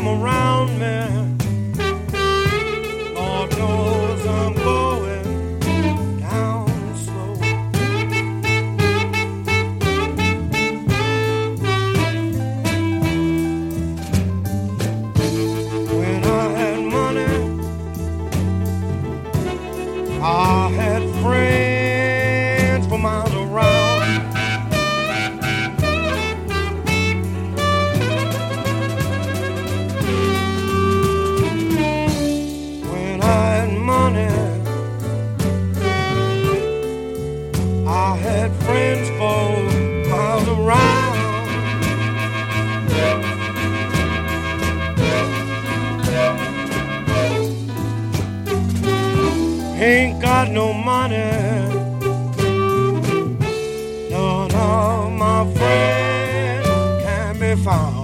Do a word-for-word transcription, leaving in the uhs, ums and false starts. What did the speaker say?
come around me, Lord knows I'm going down slow. When I had money, I had friends for miles around. When I had money, I had friends for miles around. Ain't got no money, none of my friends can be found.